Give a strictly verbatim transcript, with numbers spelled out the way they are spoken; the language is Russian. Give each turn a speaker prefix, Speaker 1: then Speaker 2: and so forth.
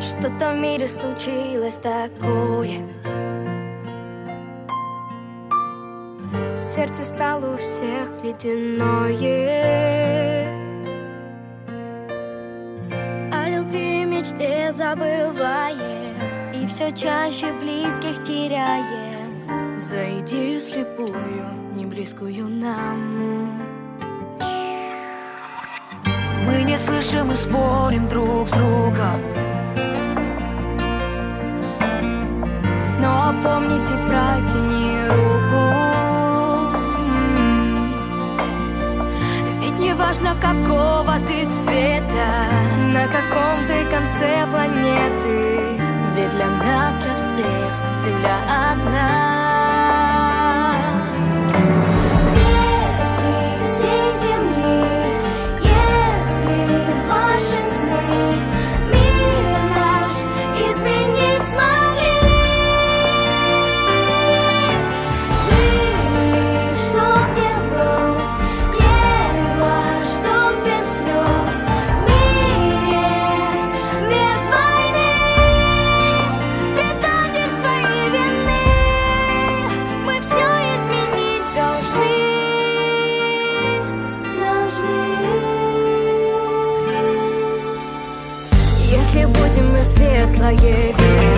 Speaker 1: Что-то в мире случилось такое. Сердце стало у всех ледяное. О любви и мечте забываем, и все чаще близких теряем.
Speaker 2: За идею слепую, не близкую нам. Мы не слышим и спорим друг с другом,
Speaker 1: но опомнись и протяни руку. Ведь не важно, какого ты цвета,
Speaker 2: на каком ты конце планеты,
Speaker 1: ведь для нас, для всех Земля одна. Дети всей земли, если ваши сны мир наш изменить смогли, жили, чтоб не врос, небо, чтоб без слез, в мире без войны, предательства и вины, мы все изменить должны, должны. Если будем мы в светлое верить,